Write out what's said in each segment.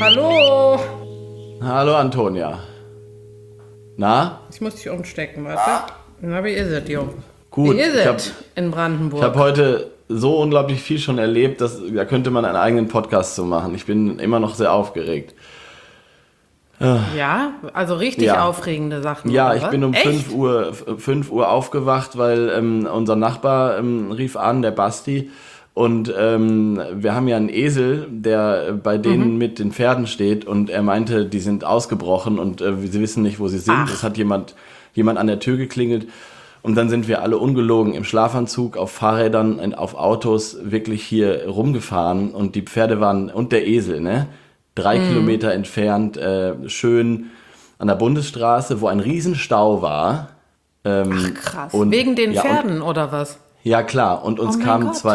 Hallo. Hallo Antonia. Na? Ich muss dich umstecken, warte. Na, wie ist es, Jung? Gut, Wie ist es in Brandenburg? Ich habe heute so unglaublich viel schon erlebt, da könnte man einen eigenen Podcast zu machen. Ich bin immer noch sehr aufgeregt. Ja, also richtig aufregende Sachen. Ja, oder ich was? bin um Echt? 5 Uhr aufgewacht, weil unser Nachbar rief an, der Basti. Und wir haben ja einen Esel, der bei denen mit den Pferden steht. Und er meinte, die sind ausgebrochen und sie wissen nicht, wo sie sind. Es hat jemand an der Tür geklingelt. Und dann sind wir alle ungelogen im Schlafanzug, auf Fahrrädern, auf Autos wirklich hier rumgefahren. Und die Pferde waren, und der Esel, ne? 3 Kilometer entfernt, schön an der Bundesstraße, wo ein Riesenstau war. Ach krass. und- Wegen den ja, Pferden oder was? Ja, klar. Und uns Oh mein kamen Gott.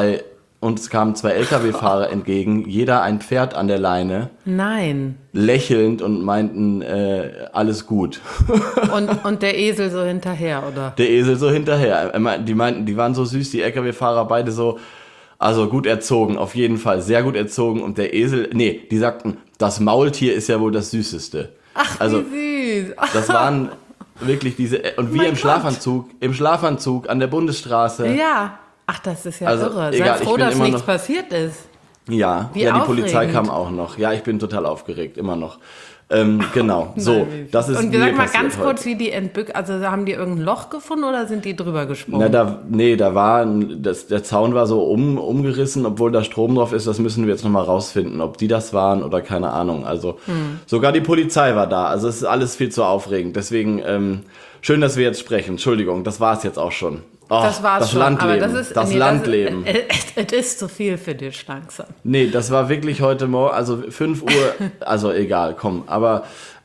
zwei LKW-Fahrer entgegen, jeder ein Pferd an der Leine, Nein. lächelnd und meinten, alles gut. Und der Esel so hinterher, oder? Der Esel so hinterher. Die meinten, die waren so süß, die LKW-Fahrer beide so, also gut erzogen, auf jeden Fall, sehr gut erzogen. Und der Esel, die sagten, das Maultier ist ja wohl das Süßeste. Ach, Also, wie süß. das waren wirklich diese, und wir Mein im Schlafanzug an der Bundesstraße. Ja. Ach, das ist ja Also, irre. egal, Sei ich froh, bin dass immer nichts noch- passiert ist. Ja, Wie ja, die Polizei aufregend. kam auch noch. Ja, ich bin total aufgeregt, immer noch. Genau, so, Nein, wie das ist Und mir wir sagen mal passiert ganz heute. kurz, wie die also haben die irgendein Loch gefunden oder sind die drüber gesprungen? Da war, der Zaun war so umgerissen, obwohl da Strom drauf ist, das müssen wir jetzt nochmal rausfinden, ob die das waren oder keine Ahnung. Also, sogar die Polizei war da, also es ist alles viel zu aufregend. Deswegen, schön, dass wir jetzt sprechen. Entschuldigung, das war's jetzt auch schon. Oh, Das war's das schon. Landleben, Aber das ist, Landleben. Es ist zu viel für dich langsam. Nee, das war wirklich heute Morgen, also 5 Uhr, also egal, komm, aber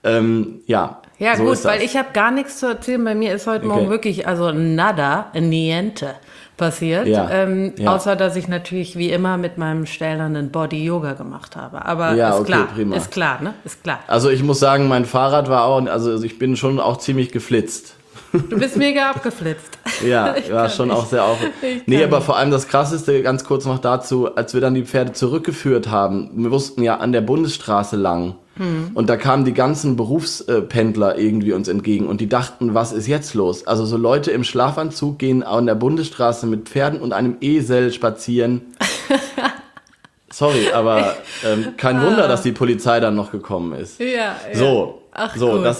ja. Ja so gut, ist das. weil ich habe gar nichts zu erzählen. Bei mir ist heute Morgen wirklich, also nada, niente passiert. Ja, ja. Außer, dass ich natürlich wie immer mit meinem stählernen Body Yoga gemacht habe. Aber Ja, ist okay, klar, prima. ist klar, ne? Ist klar. Also ich muss sagen, mein Fahrrad war auch, also ich bin schon auch ziemlich geflitzt. Du bist mega abgeflitzt. Ja, Ich war kann schon nicht. auch sehr Ich Nee, kann aber nicht. vor allem das Krasseste, ganz kurz noch dazu, als wir dann die Pferde zurückgeführt haben, wir wussten ja an der Bundesstraße lang. Und da kamen die ganzen Berufspendler irgendwie uns entgegen und die dachten, was ist jetzt los? Also so Leute im Schlafanzug gehen an der Bundesstraße mit Pferden und einem Esel spazieren. Sorry, aber kein Wunder, dass die Polizei dann noch gekommen ist. Ja. So, Ach, so, gut.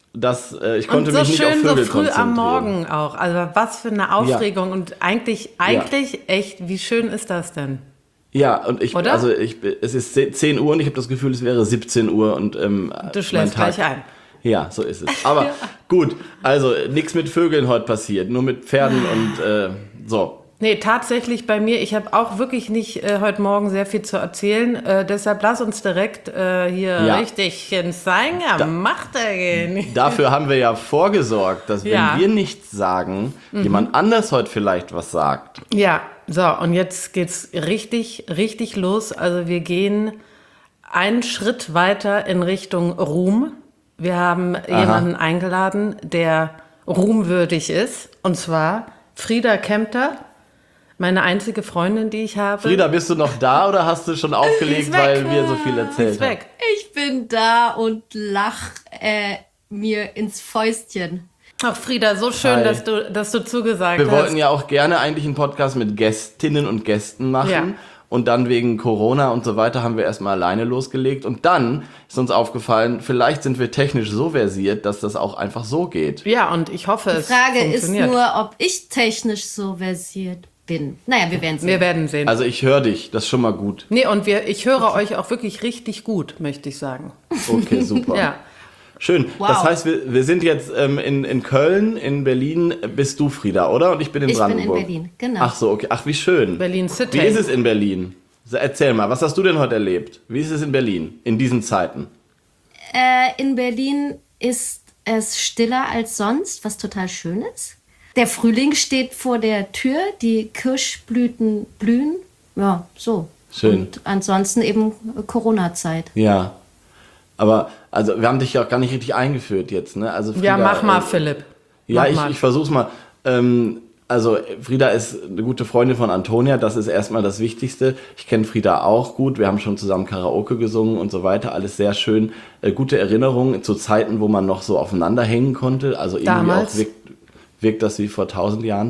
ich konnte Und so mich nicht auf schön so Vögel früh am konzentrieren. Morgen auch. Also was für eine Aufregung. Und eigentlich echt, wie schön ist das denn? Ja, und Oder? es ist 10 Uhr und ich habe das Gefühl, es wäre 17 Uhr und Du schläfst mein Tag, gleich ein. Ja, so ist es. Aber gut, also nichts mit Vögeln heute passiert, nur mit Pferden und so. Nee, tatsächlich bei mir, ich habe auch wirklich nicht heute Morgen sehr viel zu erzählen. Deshalb lass uns direkt hier richtig ins Machte gehen. Dafür haben wir ja vorgesorgt, dass Ja. wenn wir nichts sagen, jemand anders heute vielleicht was sagt. Ja, so, und jetzt geht's richtig, richtig los. Also wir gehen einen Schritt weiter in Richtung Ruhm. Wir haben jemanden eingeladen, der ruhmwürdig ist. Und zwar Frieda Kempter, meine einzige Freundin, die ich habe. Frieda, bist du noch da oder hast du schon aufgelegt, weg. weil wir so viel Die erzählt ist haben? weg. Ich bin da und lach mir ins Fäustchen. Ach, Frieda, so schön, Hi. dass du zugesagt Wir hast. wollten ja auch gerne eigentlich einen Podcast mit Gästinnen und Gästen machen. Ja. Und dann wegen Corona und so weiter haben wir erstmal alleine losgelegt. Und dann ist uns aufgefallen, vielleicht sind wir technisch so versiert, dass das auch einfach so geht. Ja, und ich hoffe, es Die Frage ist funktioniert. nur, ob ich technisch so versiert bin. Naja, wir werden sehen. Wir werden sehen. Also ich höre dich, das ist schon mal gut. Nee, und ich höre euch auch wirklich richtig gut, möchte ich sagen. Okay, super. Ja. Schön. Wow. Das heißt, wir sind jetzt in Köln, in Berlin bist du, Frieda, oder? Und ich bin in Ich bin in Brandenburg. Berlin, genau. Ach so, okay. Ach, wie schön. Berlin City. Wie ist es in Berlin? Erzähl mal, was hast du denn heute erlebt? Wie ist es in Berlin in diesen Zeiten? In Berlin ist es stiller als sonst, was total schön ist. Der Frühling steht vor der Tür, die Kirschblüten blühen. Ja, so. Schön. Und ansonsten eben Corona-Zeit. Ja. Aber, also, wir haben dich ja auch gar nicht richtig eingeführt jetzt, ne? Also, Ja, Frieda, mach mal, Philipp. Ja, Mach mal. ich versuch's mal. Also Frieda ist eine gute Freundin von Antonia, das ist erstmal das Wichtigste. Ich kenne Frieda auch gut, wir haben schon zusammen Karaoke gesungen und so weiter, alles sehr schön. Gute Erinnerungen zu Zeiten, wo man noch so aufeinander hängen konnte, also irgendwie auch wirkt das wie vor 1000 Jahren.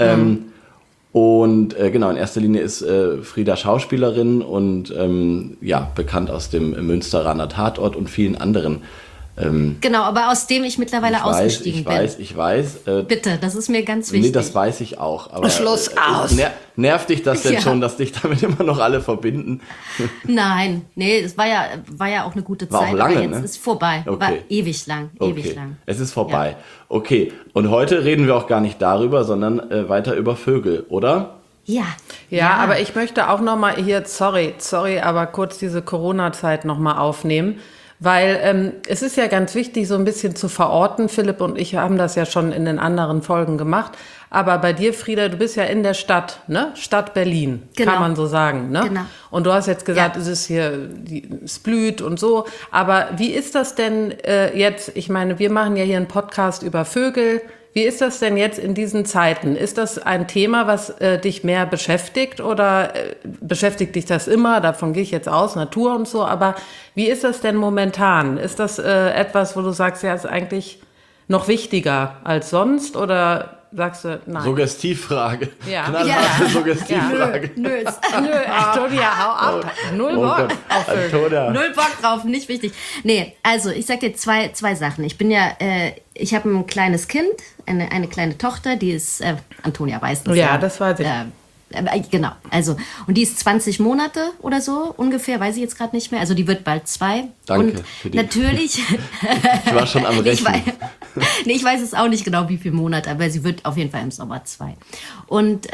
Und genau, in erster Linie ist Frieda Schauspielerin und bekannt aus dem Münsteraner Tatort und vielen anderen. Genau, aber aus dem ich mittlerweile ausgestiegen bin. Ich weiß. Bitte, das ist mir ganz wichtig. Nee, das weiß ich auch. Aber, Schluss aus. Nervt dich das denn schon, dass dich damit immer noch alle verbinden? Nein, nee, es war ja auch eine gute War Zeit, auch lange, aber jetzt ne? ist vorbei. Okay. War ewig lang. Es ist vorbei. Ja. Okay, und heute reden wir auch gar nicht darüber, sondern weiter über Vögel, oder? Ja, aber ich möchte auch noch mal hier, sorry, aber kurz diese Corona-Zeit noch mal aufnehmen. Weil es ist ja ganz wichtig, so ein bisschen zu verorten. Philipp und ich haben das ja schon in den anderen Folgen gemacht. Aber bei dir, Frieda, du bist ja in der Stadt, ne? Stadt Berlin, genau. Kann man so sagen, ne? Genau. Und du hast jetzt gesagt, es ist hier, es blüht und so. Aber wie ist das denn jetzt? Ich meine, wir machen ja hier einen Podcast über Vögel. Wie ist das denn jetzt in diesen Zeiten? Ist das ein Thema, was dich mehr beschäftigt oder beschäftigt dich das immer? Davon gehe ich jetzt aus, Natur und so. Aber wie ist das denn momentan? Ist das etwas, wo du sagst, ja, ist eigentlich noch wichtiger als sonst oder sagst du, nein? Suggestivfrage. Ja. Knallharte Suggestivfrage. Nö, Antonia, hau ab. Null Bock auf Antonia. Null Bock drauf, nicht wichtig. Nee, also ich sag dir zwei Sachen. Ich bin ja, ich habe ein kleines Kind, eine kleine Tochter, die ist, Antonia weiß das. Ja, das weiß ich. Genau, also, und die ist 20 Monate oder so ungefähr, weiß ich jetzt gerade nicht mehr. Also die wird bald 2. Danke und für die. Natürlich. Ich war schon am Rechnen. Ich weiß es auch nicht genau, wie viele Monate, aber sie wird auf jeden Fall im Sommer 2. Und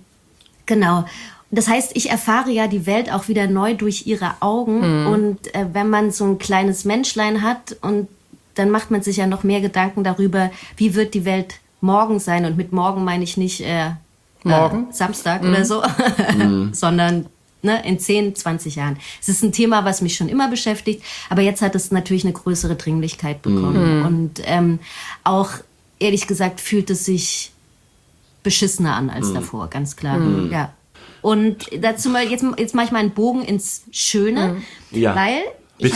genau. Das heißt, ich erfahre ja die Welt auch wieder neu durch ihre Augen. Und wenn man so ein kleines Menschlein hat, und dann macht man sich ja noch mehr Gedanken darüber, wie wird die Welt morgen sein. Und mit morgen meine ich nicht morgen? Samstag oder so, sondern in 10, 20 Jahren. Es ist ein Thema, was mich schon immer beschäftigt, aber jetzt hat es natürlich eine größere Dringlichkeit bekommen. Und auch, ehrlich gesagt, fühlt es sich beschissener an als davor, ganz klar. Ja. Und dazu mal, jetzt mache ich mal einen Bogen ins Schöne, weil ich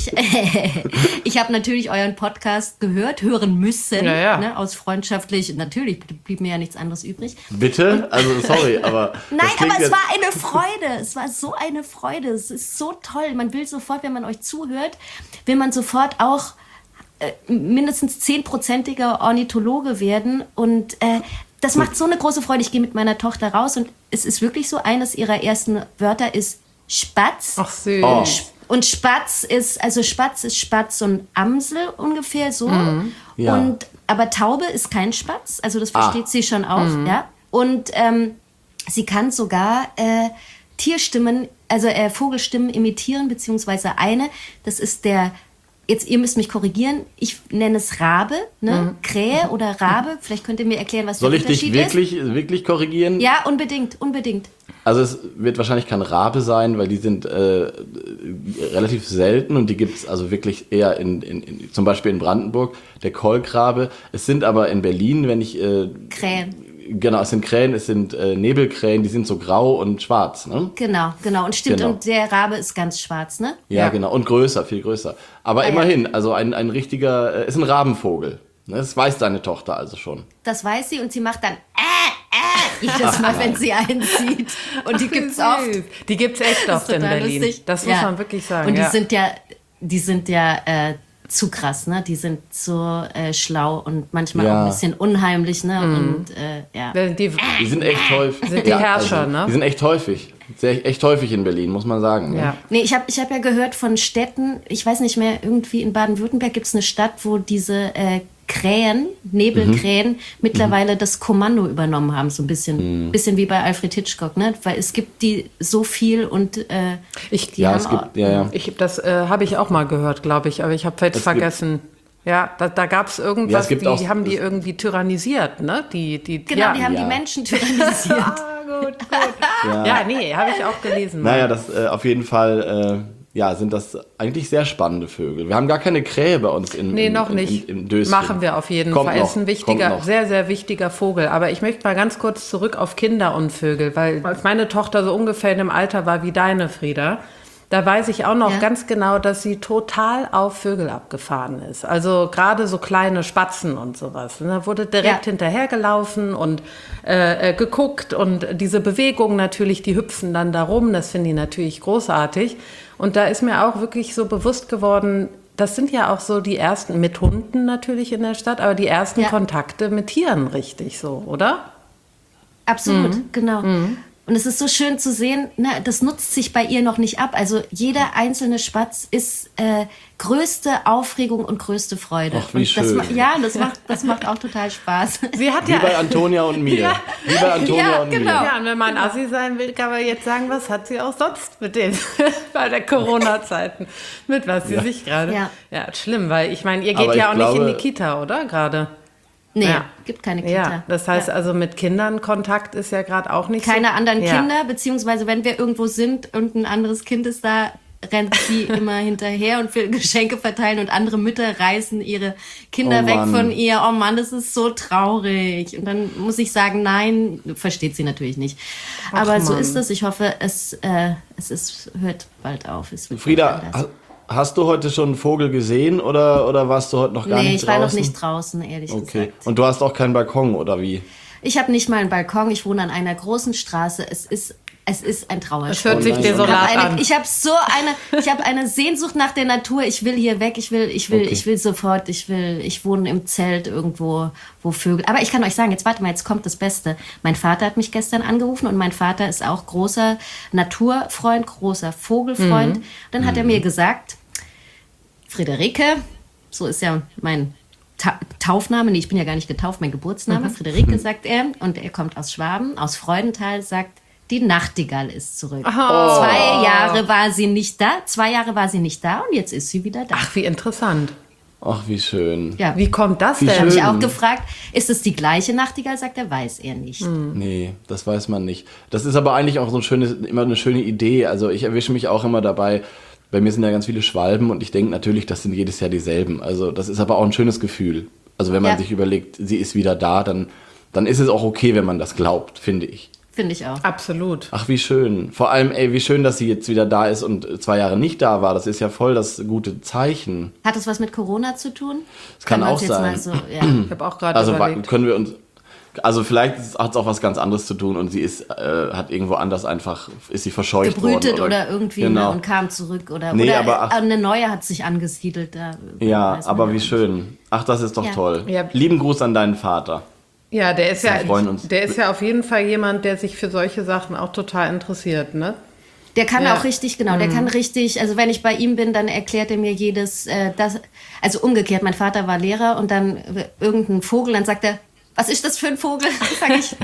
habe natürlich euren Podcast hören müssen, ne, aus freundschaftlich, natürlich blieb mir ja nichts anderes übrig. Bitte? Also sorry, aber... Nein, aber es war eine Freude, es war so eine Freude, es ist so toll, man will sofort, wenn man euch zuhört, will man sofort auch mindestens 10%iger Ornithologe werden und das macht so eine große Freude. Ich gehe mit meiner Tochter raus und es ist wirklich so, eines ihrer ersten Wörter ist Spatz. Ach süß. Oh. Und Spatz ist Spatz und Amsel ungefähr so. Ja. Aber Taube ist kein Spatz, also das versteht sie schon auch. Ja? Und sie kann sogar Tierstimmen, also Vogelstimmen imitieren, beziehungsweise eine, das ist jetzt, ihr müsst mich korrigieren, ich nenne es Rabe, ne? Krähe oder Rabe. Vielleicht könnt ihr mir erklären, was der Unterschied ist. Soll ich dich wirklich korrigieren? Ja, unbedingt. Also es wird wahrscheinlich kein Rabe sein, weil die sind relativ selten und die gibt es also wirklich eher zum Beispiel in Brandenburg, der Kolkrabe. Es sind aber in Berlin, wenn ich... Krähen. Genau, es sind Krähen, es sind Nebelkrähen, die sind so grau und schwarz, ne? Genau. Und stimmt, Genau. Und der Rabe ist ganz schwarz, ne? Ja, genau. Und größer, viel größer. Aber immerhin, also ein richtiger, ist ein Rabenvogel. Ne? Das weiß deine Tochter also schon. Das weiß sie und sie macht dann jedes Mal, wenn sie einen sieht. Und die gibt's oft. Die gibt's echt oft in Berlin. Lustig. Das muss man wirklich sagen. Und die sind ja zu krass, ne? Die sind so schlau und manchmal auch ein bisschen unheimlich, ne? Und Die sind echt häufig. Sind die Herrscher, ne? Die sind echt häufig. Echt häufig in Berlin, muss man sagen. Ja. Ne? Nee, ich hab ja gehört von Städten, ich weiß nicht mehr, irgendwie in Baden-Württemberg gibt's eine Stadt, wo diese Nebelkrähen, mittlerweile das Kommando übernommen haben, so ein bisschen wie bei Alfred Hitchcock, ne? Weil es gibt die so viel und Das habe ich auch mal gehört, glaube ich, aber ich habe jetzt vergessen. Ja, da gab es irgendwas, die haben die irgendwie tyrannisiert, ne? Die haben die Menschen tyrannisiert. Gut. Ja, nee, habe ich auch gelesen. Naja, das auf jeden Fall ja, sind das eigentlich sehr spannende Vögel. Wir haben gar keine Krähe bei uns noch nicht. im Döschen. Machen wir auf jeden Kommt Fall. noch, Ist ein kommt wichtiger, noch. sehr, sehr wichtiger Vogel. Aber ich möchte mal ganz kurz zurück auf Kinder und Vögel, weil als meine Tochter so ungefähr in dem Alter war wie deine, Frieda, da weiß ich auch noch ganz genau, dass sie total auf Vögel abgefahren ist. Also gerade so kleine Spatzen und sowas. Da wurde direkt hinterhergelaufen und geguckt und diese Bewegungen natürlich, die hüpfen dann da rum. Das finde ich natürlich großartig. Und da ist mir auch wirklich so bewusst geworden, das sind ja auch so die ersten, mit Hunden natürlich in der Stadt, aber die ersten Kontakte mit Tieren richtig so, oder? Absolut, genau. Und es ist so schön zu sehen, das nutzt sich bei ihr noch nicht ab. Also jeder einzelne Spatz ist größte Aufregung und größte Freude. Ach, wie schön. Das macht auch total Spaß. Sie hat Wie bei Antonia und mir. Wie bei Antonia und genau. mir. Ja, und wenn man Assi sein will, kann man jetzt sagen, was hat sie auch sonst mit den bei der Corona-Zeiten, mit was sie sich gerade... Ja, schlimm, weil ich meine, ihr geht Aber ja auch ich nicht in glaube- die Kita, oder? Gerade. Nee, Ja. gibt keine Kita. Ja, das heißt also mit Kindern Kontakt ist ja gerade auch nicht Keine so. anderen Ja. Kinder, beziehungsweise wenn wir irgendwo sind und ein anderes Kind ist da, rennt sie immer hinterher und will Geschenke verteilen und andere Mütter reißen ihre Kinder Oh weg Mann. von ihr. Oh Mann, das ist so traurig. Und dann muss ich sagen, nein, versteht sie natürlich nicht. Aber so Mann. ist es. Ich hoffe, es hört bald auf. Es wird Frieda, bald anders. hast du heute schon einen Vogel gesehen oder warst du heute noch gar Nee, nicht ich war draußen? noch nicht draußen, ehrlich Okay. gesagt. Und du hast auch keinen Balkon, oder wie? Ich habe nicht mal einen Balkon. Ich wohne an einer großen Straße. Es ist ein Trauerspiel. Es hört sich nein. desolat an. Ich habe eine Sehnsucht nach der Natur. Ich will hier weg. Ich will sofort. Ich wohne im Zelt irgendwo, wo Vögel. Aber ich kann euch sagen, jetzt warte mal, jetzt kommt das Beste. Mein Vater hat mich gestern angerufen und mein Vater ist auch großer Naturfreund, großer Vogelfreund. Dann hat er mir gesagt, Friederike, so ist ja mein Taufname, nee, ich bin ja gar nicht getauft, mein Geburtsname, Friederike, sagt er, und er kommt aus Schwaben, aus Freudenthal, sagt, die Nachtigall ist zurück. 2 Jahre war sie nicht da, 2 Jahre war sie nicht da und jetzt ist sie wieder da. Ach, wie interessant. Ach, wie schön. Ja, Wie kommt das Wie denn? habe ich schön. auch gefragt, ist es die gleiche Nachtigall? Sagt er, weiß er nicht. Nee, das weiß man nicht. Das ist aber eigentlich auch so immer eine schöne Idee. Also ich erwische mich auch immer dabei, bei mir sind ja ganz viele Schwalben und ich denke natürlich, das sind jedes Jahr dieselben. Also das ist aber auch ein schönes Gefühl. Also wenn man sich überlegt, sie ist wieder da, dann ist es auch okay, wenn man das glaubt, finde ich. Finde ich auch. Absolut. Ach, wie schön. Vor allem, wie schön, dass sie jetzt wieder da ist und 2 Jahre nicht da war. Das ist ja voll das gute Zeichen. Hat das was mit Corona zu tun? Das kann man auch uns jetzt sein. mal so, ja. Ich habe auch gerade Also überlegt. können wir uns... Also vielleicht hat es auch was ganz anderes zu tun und sie hat irgendwo anders einfach, ist sie verscheucht Gebrütet worden. oder irgendwie Genau. und kam zurück oder aber eine neue hat sich angesiedelt. Da Ja, weiß man aber ja wie nicht. schön. Ach, das ist doch Ja. toll. Ja. Lieben Gruß an deinen Vater. Ja, der ist Wir freuen uns. der ist ja auf jeden Fall jemand, der sich für solche Sachen auch total interessiert, ne? Der kann Ja. auch richtig, genau, der kann richtig, also wenn ich bei ihm bin, dann erklärt er mir also umgekehrt, mein Vater war Lehrer und dann irgendein Vogel, dann sagt er, was ist das für ein Vogel? Sag ich,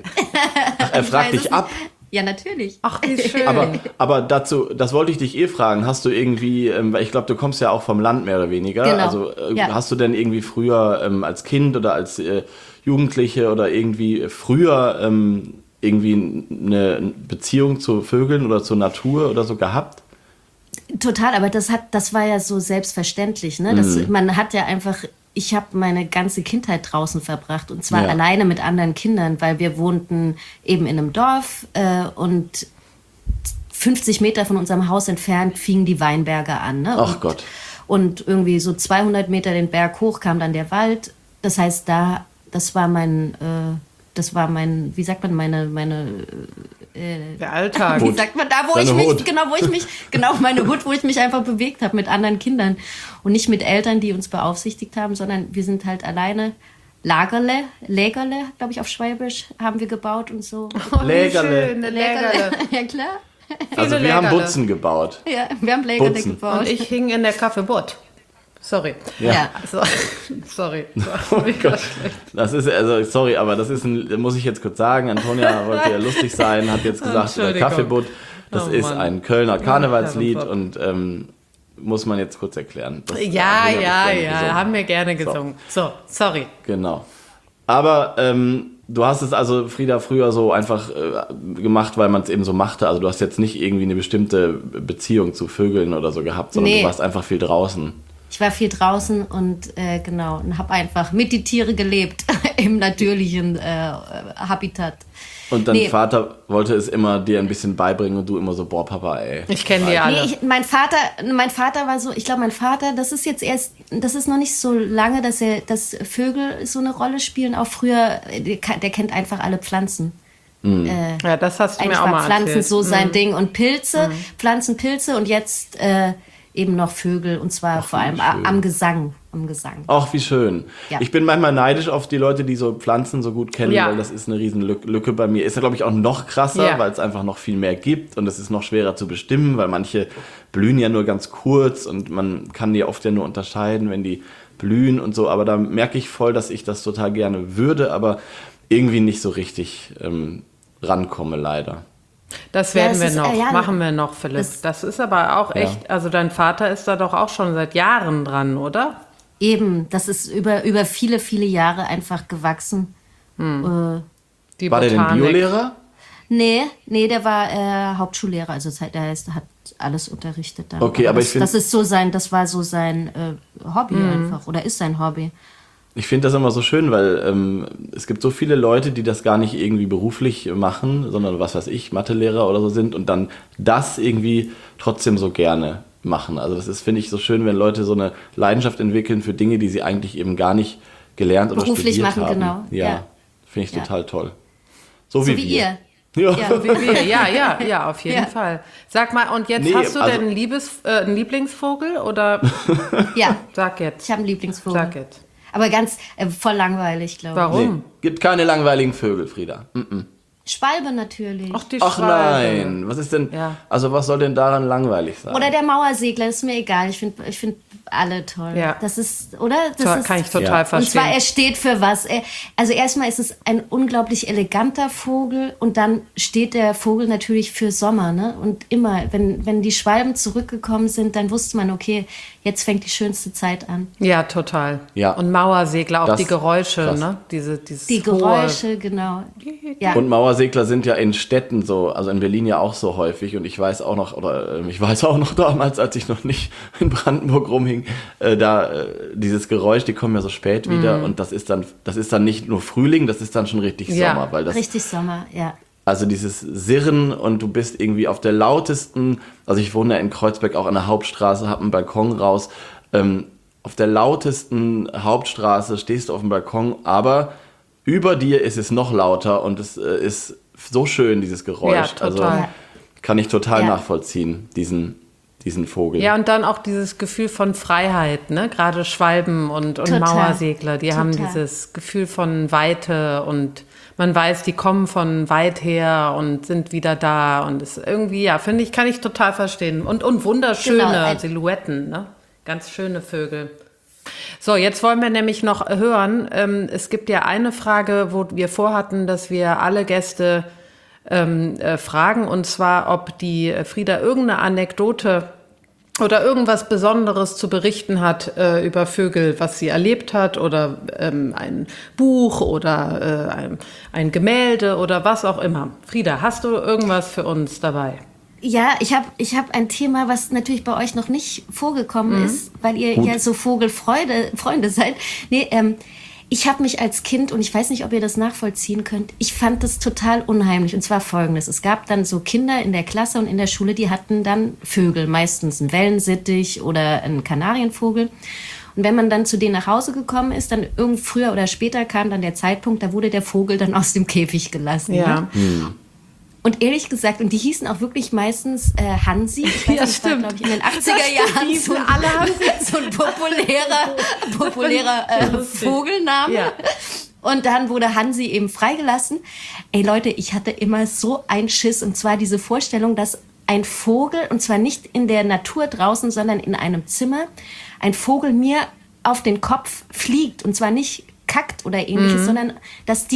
Er fragt dich ab. Ja, natürlich. Ach, wie schön. Aber dazu, das wollte ich dich fragen. Hast du irgendwie, weil ich glaube, du kommst ja auch vom Land mehr oder weniger. Genau. Also Ja. hast du denn irgendwie früher als Kind oder als Jugendliche oder irgendwie früher irgendwie eine Beziehung zu Vögeln oder zur Natur oder so gehabt? Total, aber das war ja so selbstverständlich, ne? Man hat ja einfach, ich habe meine ganze Kindheit draußen verbracht und zwar Ja. alleine mit anderen Kindern, weil wir wohnten eben in einem Dorf und 50 Meter von unserem Haus entfernt fingen die Weinberge an. Ne? Ach Gott. Und irgendwie so 200 Meter den Berg hoch kam dann der Wald. Das heißt, das war mein, wie sagt man, der Alltag. wie sagt man, da wo Deine ich mich, Hut. genau meine Hut, wo ich mich einfach bewegt habe mit anderen Kindern und nicht mit Eltern, die uns beaufsichtigt haben, sondern wir sind halt alleine. Lägerle, glaube ich, auf Schwäbisch haben wir gebaut und so. Oh, wie Lägerle. schön, eine Lägerle. Ja, klar. Also wir haben Lägerle. Butzen gebaut. Ja, wir haben Lägerle Putzen. gebaut. Und ich hing in der Kaffeebutt. Sorry. Ja. So, sorry. Oh Gott. Das ist, also sorry, aber das ist muss ich jetzt kurz sagen, Antonia wollte ja lustig sein, hat jetzt gesagt, der Entschuldigung. Kaffeebutt, das Oh ist Mann. ein Kölner Karnevalslied Ja, und muss man jetzt kurz erklären. Das, Ja, Antonia hat ja, gerne ja, gesungen. haben wir gerne gesungen. So, sorry. Genau. Aber Du hast es also, Frieda, früher so einfach gemacht, weil man es eben so machte. Also du hast jetzt nicht irgendwie eine bestimmte Beziehung zu Vögeln oder so gehabt, sondern du warst einfach viel draußen. Ich war viel draußen und und habe einfach mit die Tiere gelebt im natürlichen Habitat. Und dein Vater wollte es immer dir ein bisschen beibringen und du immer so, boah, Papa, ey. Ich kenne die alle. Mein Vater war so, ich glaube, mein Vater, das ist noch nicht so lange, dass Vögel so eine Rolle spielen. Auch früher, der kennt einfach alle Pflanzen. Ja, das hast du mir auch mal Pflanzen erzählt. so sein Ding und Pilze, Pflanzen, Pilze und jetzt eben noch Vögel und zwar vor allem am Gesang. Ach, wie schön. Ja. Ich bin manchmal neidisch auf die Leute, die so Pflanzen so gut kennen, Ja. weil das ist eine riesen Lücke bei mir. Ist ja, glaube ich, auch noch krasser, Ja. weil es einfach noch viel mehr gibt und es ist noch schwerer zu bestimmen, weil manche blühen ja nur ganz kurz und man kann die oft ja nur unterscheiden, wenn die blühen und so. Aber da merke ich voll, dass ich das total gerne würde, aber irgendwie nicht so richtig rankomme, leider. Das werden wir ist, noch, machen wir noch, Philipp. Das ist aber auch echt, also dein Vater ist da doch auch schon seit Jahren dran, oder? Eben, das ist über viele, viele Jahre einfach gewachsen. Die War der denn Botanik. Biolehrer? Nee, der war Hauptschullehrer, also hat alles unterrichtet dann. Okay, aber ich finde- das war so sein Hobby einfach, oder ist sein Hobby. Ich finde das immer so schön, weil es gibt so viele Leute, die das gar nicht irgendwie beruflich machen, sondern was weiß ich, Mathelehrer oder so sind und dann das irgendwie trotzdem so gerne machen. Also das ist, finde ich, so schön, wenn Leute so eine Leidenschaft entwickeln für Dinge, die sie eigentlich eben gar nicht gelernt oder Beruflich studiert machen, haben. genau. Ja, finde ich Ja. total toll. So wie wir. ihr. Ja. Ja. Wie wir, ja, auf jeden Ja. Fall. Sag mal, und jetzt Nee, hast du also- denn einen Lieblingsvogel oder Ja, sag jetzt. ich habe einen Lieblingsvogel. Sag jetzt. Aber ganz voll langweilig, glaube ich. Warum? Nee, gibt keine langweiligen Vögel, Frieda. Schwalbe natürlich. Ach, die Ach Schwalbe. nein, was ist denn, Ja. also was soll denn daran langweilig sein? Oder der Mauersegler, ist mir egal. Ich find alle toll. Ja. Das ist, oder? Das kann ich total Ja. Und verstehen. zwar, er steht für was. Also erstmal ist es ein unglaublich eleganter Vogel und dann steht der Vogel natürlich für Sommer. Ne? Und immer, wenn die Schwalben zurückgekommen sind, dann wusste man, okay, jetzt fängt die schönste Zeit an. Ja, total. Ja. Und Mauersegler, auch Das- die Geräusche, krass. ne? Dieses Die hohe- Geräusche, genau. Ja. Und Mauersegler sind ja in Städten so, also in Berlin ja auch so häufig. Und ich weiß auch noch, ich weiß auch noch damals, als ich noch nicht in Brandenburg rumhing, dieses Geräusch, die kommen ja so spät wieder. Und das ist dann nicht nur Frühling, das ist dann schon richtig Ja. Sommer. Weil das, Richtig Sommer, ja. also dieses Sirren und du bist irgendwie auf der lautesten, also ich wohne ja in Kreuzberg auch an der Hauptstraße, hab einen Balkon raus, auf der lautesten Hauptstraße stehst du auf dem Balkon, aber über dir ist es noch lauter und es ist so schön, dieses Geräusch. Ja, total. Also kann ich total Ja. nachvollziehen, diesen Vogel. Ja, und dann auch dieses Gefühl von Freiheit, ne? Gerade Schwalben und Total. Mauersegler, die haben Total. dieses Gefühl von Weite und man weiß, die kommen von weit her und sind wieder da und ist irgendwie, ja, finde ich, kann ich total verstehen. Und wunderschöne Genau. Silhouetten, ne? Ganz schöne Vögel. So, jetzt wollen wir nämlich noch hören, es gibt ja eine Frage, wo wir vorhatten, dass wir alle Gäste fragen, und zwar, ob die Frieda irgendeine Anekdote oder irgendwas Besonderes zu berichten hat über Vögel, was sie erlebt hat, oder ein Buch oder ein Gemälde oder was auch immer. Frieda, hast du irgendwas für uns dabei? Ja, ich hab ein Thema, was natürlich bei euch noch nicht vorgekommen ist, weil ihr ja so Freunde seid. Nee, ich habe mich als Kind, und ich weiß nicht, ob ihr das nachvollziehen könnt, ich fand das total unheimlich. Und zwar Folgendes. Es gab dann so Kinder in der Klasse und in der Schule, die hatten dann Vögel, meistens einen Wellensittich oder einen Kanarienvogel. Und wenn man dann zu denen nach Hause gekommen ist, dann irgend früher oder später kam dann der Zeitpunkt, da wurde der Vogel dann aus dem Käfig gelassen. Ne? Und ehrlich gesagt, und die hießen auch wirklich meistens Hansi. Ich weiß Ja, nicht, das war, stimmt. glaube ich, in den 80er Das stimmt, Jahren die hießen so alle Hansi. so ein populärer lustig. Vogelname. Ja. Und dann wurde Hansi eben freigelassen. Ey Leute, ich hatte immer so einen Schiss. Und zwar diese Vorstellung, dass ein Vogel, und zwar nicht in der Natur draußen, sondern in einem Zimmer, ein Vogel mir auf den Kopf fliegt. Und zwar nicht kackt oder ähnliches, sondern dass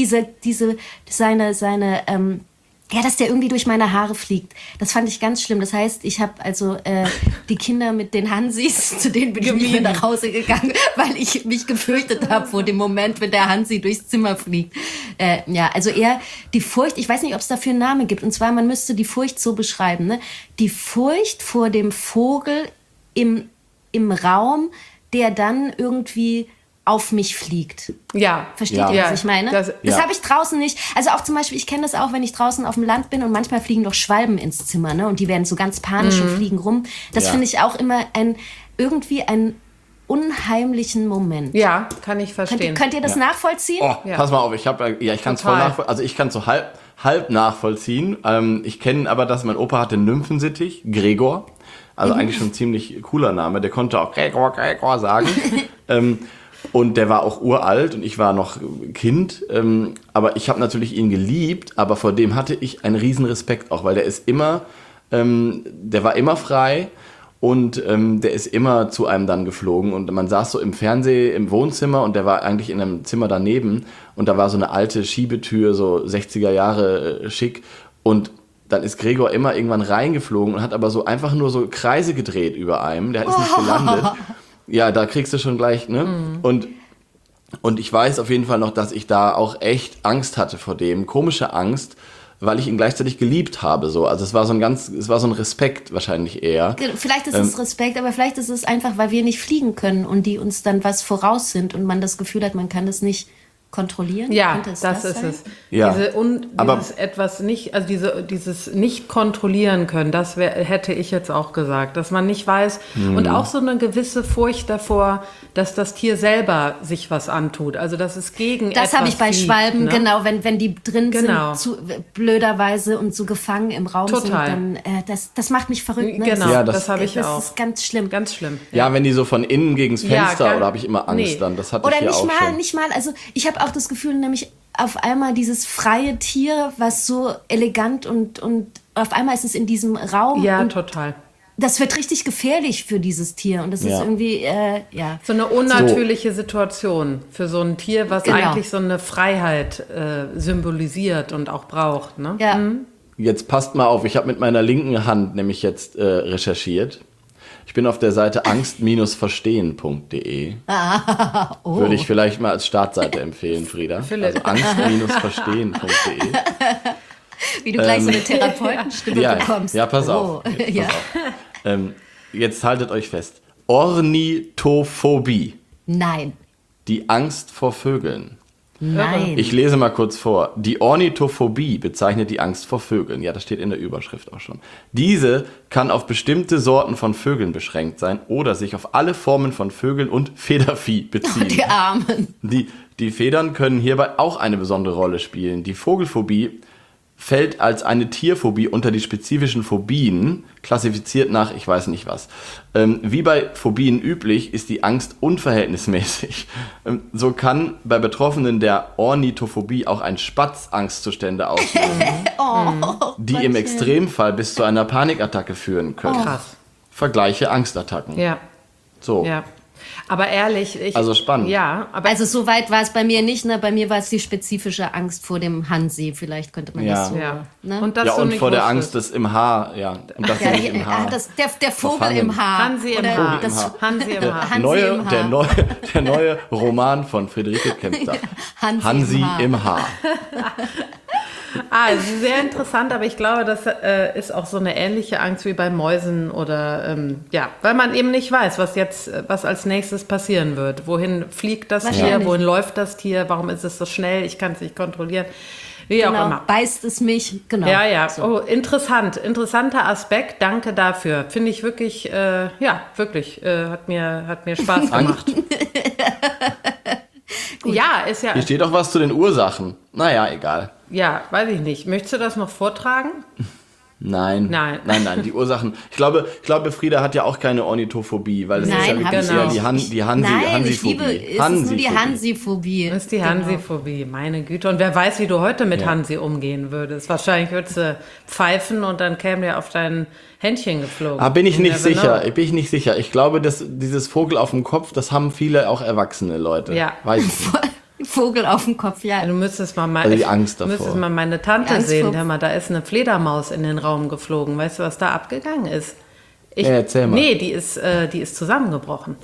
dass der irgendwie durch meine Haare fliegt. Das fand ich ganz schlimm. Das heißt, ich habe also die Kinder mit den Hansis, zu denen bin ich nicht mehr nach Hause gegangen, weil ich mich gefürchtet habe vor dem Moment, wenn der Hansi durchs Zimmer fliegt. Also eher die Furcht, ich weiß nicht, ob es dafür einen Namen gibt. Und zwar, man müsste die Furcht so beschreiben. Ne? Die Furcht vor dem Vogel im Raum, der dann irgendwie auf mich fliegt. Ja. Versteht ihr, was ich meine? Das ja. habe ich draußen nicht. Also auch zum Beispiel, ich kenne das auch, wenn ich draußen auf dem Land bin und manchmal fliegen doch Schwalben ins Zimmer, ne? Und die werden so ganz panisch und fliegen rum. Das finde ich auch immer irgendwie einen unheimlichen Moment. Ja, kann ich verstehen. Könnt ihr das nachvollziehen? Oh, pass mal auf, ich kann es voll nachvollziehen. Also ich kann es so halb nachvollziehen. Ich kenne aber, dass mein Opa hatte einen Nymphensittich, Gregor. Also eigentlich schon ein ziemlich cooler Name. Der konnte auch Gregor sagen. Und der war auch uralt und ich war noch Kind. Aber ich habe natürlich ihn geliebt, aber vor dem hatte ich einen riesen Respekt auch, weil der war immer frei und der ist immer zu einem dann geflogen. Und man saß so im Fernsehen im Wohnzimmer und der war eigentlich in einem Zimmer daneben und da war so eine alte Schiebetür, so 60er Jahre schick. Und dann ist Gregor immer irgendwann reingeflogen und hat aber so einfach nur so Kreise gedreht über einem. Der ist nicht gelandet. Ja, da kriegst du schon gleich, ne? Und ich weiß auf jeden Fall noch, dass ich da auch echt Angst hatte vor dem. Komische Angst, weil ich ihn gleichzeitig geliebt habe. So. Also es war so ein Respekt wahrscheinlich eher. Vielleicht ist es Respekt, aber vielleicht ist es einfach, weil wir nicht fliegen können und die uns dann was voraus sind und man das Gefühl hat, man kann das nicht kontrollieren? Ja, das ist es. Ja. Dieses nicht kontrollieren können, hätte ich jetzt auch gesagt, dass man nicht weiß und auch so eine gewisse Furcht davor, dass das Tier selber sich was antut, also dass es gegen das habe ich bei fliegt, Schwalben, ne? genau, wenn die drin sind, blöderweise und so gefangen im Raum sind, dann das macht mich verrückt. Ne? Genau, ja, das habe ich auch. Das ist ganz schlimm. Ganz schlimm. Ja, wenn die so von innen gegens Fenster, oder habe ich immer Angst dann, das hatte ich hier auch schon. Oder nicht mal, also ich habe auch das Gefühl, nämlich auf einmal dieses freie Tier, was so elegant und auf einmal ist es in diesem Raum. Ja, und total. Das wird richtig gefährlich für dieses Tier und das ist irgendwie, so eine unnatürliche Situation für so ein Tier, was eigentlich so eine Freiheit symbolisiert und auch braucht. Ne? Ja. Jetzt passt mal auf, ich habe mit meiner linken Hand nämlich jetzt recherchiert. Ich bin auf der Seite angst-verstehen.de. Würde ich vielleicht mal als Startseite empfehlen, Frieda. Also angst-verstehen.de. Wie du gleich so eine Therapeutenstimme bekommst. Ja, pass auf. Jetzt haltet euch fest. Ornithophobie. Nein. Die Angst vor Vögeln. Nein. Ich lese mal kurz vor. Die Ornithophobie bezeichnet die Angst vor Vögeln. Ja, das steht in der Überschrift auch schon. Diese kann auf bestimmte Sorten von Vögeln beschränkt sein oder sich auf alle Formen von Vögeln und Federvieh beziehen. Die Armen. Die Federn können hierbei auch eine besondere Rolle spielen. Die Vogelphobie fällt als eine Tierphobie unter die spezifischen Phobien, klassifiziert nach ich weiß nicht was. Wie bei Phobien üblich, ist die Angst unverhältnismäßig. So kann bei Betroffenen der Ornithophobie auch ein Spatz Angstzustände auslösen, die im Extremfall bis zu einer Panikattacke führen können. Krass. Vergleiche Angstattacken. Ja. So. Ja. Aber ehrlich, also spannend. Ja, aber also so weit war es bei mir nicht, ne? Bei mir war es die spezifische Angst vor dem Hansi. Vielleicht könnte man das so. Ja. Ne? Und, das ja, so und nicht vor der wusstest. Angst des im Haar, ja. Und das nicht im Haar. Der Vogel im Haar. Hansi im Haar. Hansi im Haar. Der neue Roman von Friederike Kempter. Hansi im Haar. Es ist sehr interessant, aber ich glaube, das ist auch so eine ähnliche Angst wie bei Mäusen oder weil man eben nicht weiß, was als nächstes passieren wird. Wohin fliegt das Tier, wohin läuft das Tier, warum ist es so schnell, ich kann es nicht kontrollieren. Wie auch immer. Beißt es mich, genau. Ja. So. Oh, interessanter Aspekt, danke dafür. Finde ich wirklich, wirklich, hat mir Spaß gemacht. Ja, ist ja. Hier steht auch was zu den Ursachen. Naja, egal. Ja, weiß ich nicht. Möchtest du das noch vortragen? Nein, die Ursachen. Ich glaube, Frieda hat ja auch keine Ornithophobie, weil es ist ja wirklich eher die Hansiphobie. Es ist nur die Hansiphobie. Das ist die Hansiphobie, meine Güte. Und wer weiß, wie du heute mit Hansi umgehen würdest. Wahrscheinlich würdest du pfeifen und dann käme der auf dein Händchen geflogen. Bin ich nicht sicher. Ich glaube, dass dieses Vogel auf dem Kopf, das haben viele auch erwachsene Leute. Ja. Weiß ich nicht. Vogel auf dem Kopf, ja. Du müsstest mal die Angst davor. Müsstest mal meine Tante sehen. Hör mal, da ist eine Fledermaus in den Raum geflogen. Weißt du, was da abgegangen ist? Erzähl mal. Nee, die ist zusammengebrochen.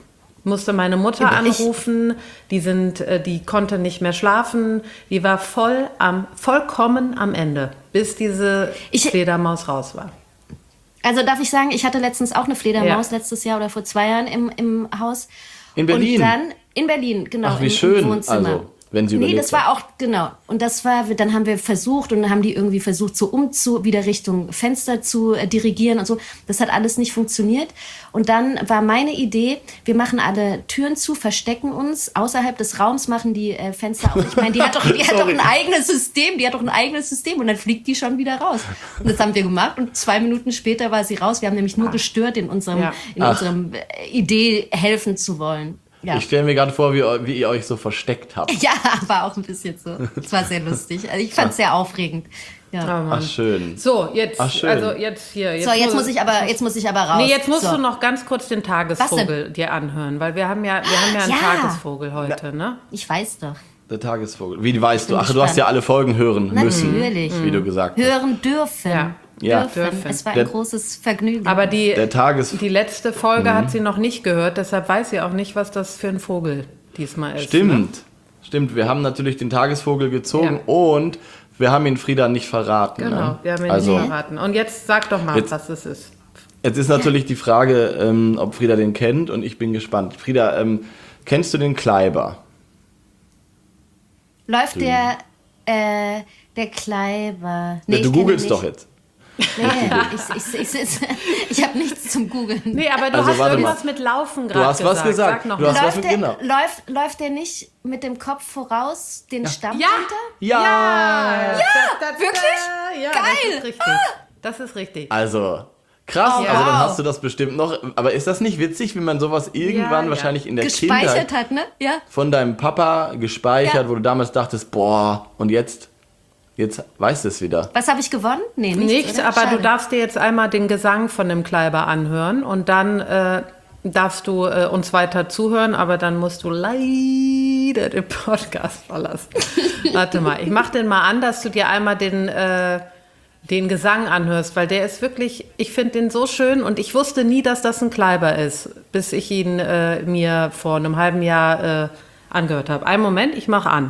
Musste meine Mutter anrufen, die konnte nicht mehr schlafen, die war vollkommen am Ende, bis diese Fledermaus raus war. Also darf ich sagen, ich hatte letztens auch eine Fledermaus, letztes Jahr oder vor 2 Jahren im Haus. In Berlin? Und dann, in Berlin, genau. Ach, wie im schön, Wohnzimmer. also, wenn sie überlebt das war auch, genau. Und dann haben wir versucht und dann haben die irgendwie versucht, so wieder Richtung Fenster zu dirigieren und so. Das hat alles nicht funktioniert. Und dann war meine Idee, wir machen alle Türen zu, verstecken uns, außerhalb des Raums machen die Fenster auf. Ich meine, die hat doch ein eigenes System, und dann fliegt die schon wieder raus. Und das haben wir gemacht und 2 Minuten später war sie raus. Wir haben nämlich nur gestört in unserem Idee helfen zu wollen. Ja. Ich stelle mir gerade vor, wie ihr euch so versteckt habt. Ja, war auch ein bisschen so. Es war sehr lustig. Also ich fand es sehr aufregend. Ja. Ach, schön. So, jetzt, schön. also jetzt hier. Jetzt muss ich aber raus. Nee, jetzt musst du noch ganz kurz den Tagesvogel dir anhören, weil wir haben ja einen Tagesvogel heute, ne? Ich weiß doch. Der Tagesvogel. Wie weißt du? Ach, du hast ja alle Folgen hören müssen. Natürlich. Wie du gesagt hast. Hören dürfen. Ja. Dürfen. Es war ein großes Vergnügen. Aber die letzte Folge hat sie noch nicht gehört, deshalb weiß sie auch nicht, was das für ein Vogel diesmal ist. Stimmt. Wir haben natürlich den Tagesvogel gezogen und wir haben ihn Frieda nicht verraten. Genau, wir haben ihn nicht verraten. Und jetzt sag doch mal, was es ist. Jetzt ist natürlich die Frage, ob Frieda den kennt, und ich bin gespannt. Frieda, kennst du den Kleiber? Läuft der Kleiber... Nee, du googelst doch jetzt. Nee, ich habe nichts zum Googeln. Nee, aber du hast irgendwas mit Laufen gerade gesagt. Du hast was gesagt. Sag noch du hast mal. was mit, genau. Läuft der nicht mit dem Kopf voraus den Stamm runter? Ja! Wirklich? Ja, geil! Das ist richtig. Also, krass, Oh, wow. also dann hast du das bestimmt noch. Aber ist das nicht witzig, wie man sowas irgendwann wahrscheinlich in der Kindheit hat, ne? Ja. von deinem Papa gespeichert, wo du damals dachtest, boah, und jetzt weißt du es wieder. Was habe ich gewonnen? Nee, nichts, aber Schade. du darfst dir jetzt einmal den Gesang von dem Kleiber anhören und dann darfst du uns weiter zuhören, aber dann musst du leider den Podcast verlassen. Warte mal, ich mach den mal an, dass du dir einmal den Gesang anhörst, weil der ist wirklich, ich finde den so schön und ich wusste nie, dass das ein Kleiber ist, bis ich ihn mir vor einem halben Jahr angehört habe. Einen Moment, ich mache an.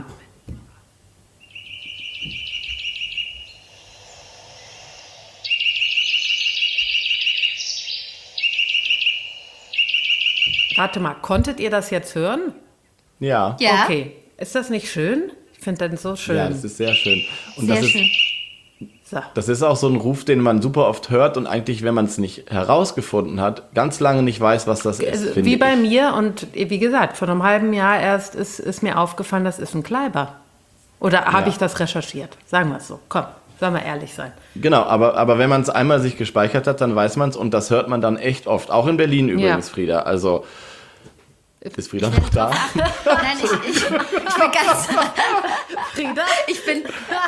Warte mal, konntet ihr das jetzt hören? Ja. Okay. Ist das nicht schön? Ich finde das so schön. Ja, das ist sehr schön. Und Sehr schön. Das ist auch so ein Ruf, den man super oft hört und eigentlich, wenn man es nicht herausgefunden hat, ganz lange nicht weiß, was das ist. Wie bei mir und wie gesagt, vor einem halben Jahr erst ist mir aufgefallen, das ist ein Kleiber. Oder habe ich das recherchiert? Sagen wir es so. Komm, sollen wir ehrlich sein. Genau, aber wenn man es einmal sich gespeichert hat, dann weiß man es und das hört man dann echt oft. Auch in Berlin übrigens, Frieda. Also, ist Frieda noch da? Nein, ich bin ganz... Frieda? Ich bin...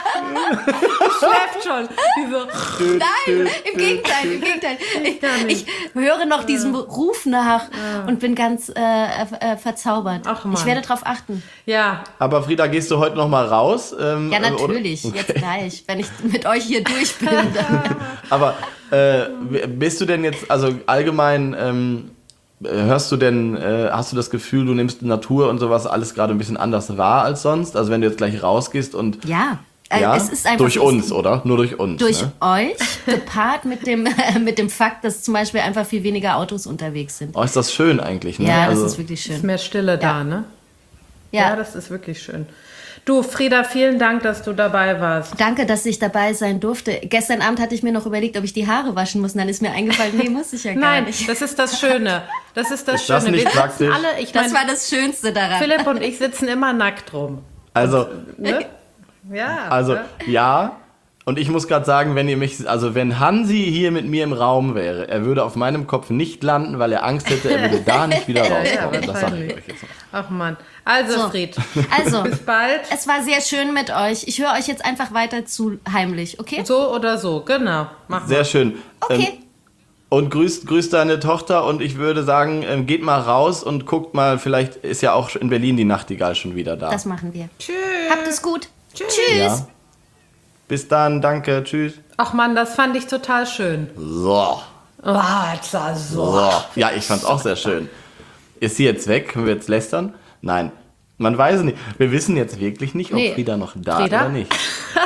Schläft schon. Nein, im Gegenteil. Ich höre noch diesem Ruf nach und bin ganz verzaubert. Ach, Mann. Ich werde darauf achten. Ja. Aber Frieda, gehst du heute noch mal raus? Ja, natürlich. Okay. Jetzt gleich, wenn ich mit euch hier durch bin. Aber bist du denn jetzt, also allgemein, hast du das Gefühl, du nimmst die Natur und sowas alles gerade ein bisschen anders wahr als sonst? Also wenn du jetzt gleich rausgehst und... Ja. Ja? Es ist einfach durch so, uns, oder? Nur durch uns. Durch ne? euch, gepaart mit dem Fakt, dass zum Beispiel einfach viel weniger Autos unterwegs sind. Oh, ist das schön eigentlich, ne? Ja, also, das ist wirklich schön. Ist mehr Stille da, ne? Ja. Ja, das ist wirklich schön. Du, Frieda, vielen Dank, dass du dabei warst. Danke, dass ich dabei sein durfte. Gestern Abend hatte ich mir noch überlegt, ob ich die Haare waschen muss. Und dann ist mir eingefallen, nee, muss ich ja gar nicht. Nein, das ist das Schöne. Das ist das Ist das Schöne. nicht Wir sitzen praktisch? alle, Das war das Schönste daran. Philipp und ich sitzen immer nackt rum. Also, Ne? Ja. also ne? ja. Und ich muss gerade sagen, wenn Hansi hier mit mir im Raum wäre, er würde auf meinem Kopf nicht landen, weil er Angst hätte, er würde da nicht wieder rauskommen. Das sage ich euch jetzt mal. Ach Mann. Also, So. Fried. Also, Bis bald. es war sehr schön mit euch. Ich höre euch jetzt einfach weiter zu, heimlich, okay? So oder so, genau. Mach mal. Sehr schön. Okay. Und grüß deine Tochter und ich würde sagen, geht mal raus und guckt mal, vielleicht ist ja auch in Berlin die Nachtigall schon wieder da. Das machen wir. Tschüss. Habt es gut. Tschüss. Ja. Bis dann, danke, tschüss. Ach Mann, das fand ich total schön. So. Oh, jetzt war so. So. Ja, ich fand's auch sehr schön. Ist sie jetzt weg? Können wir jetzt lästern? Nein. Man weiß es nicht. Wir wissen jetzt wirklich nicht, ob Frieda noch da ist oder nicht.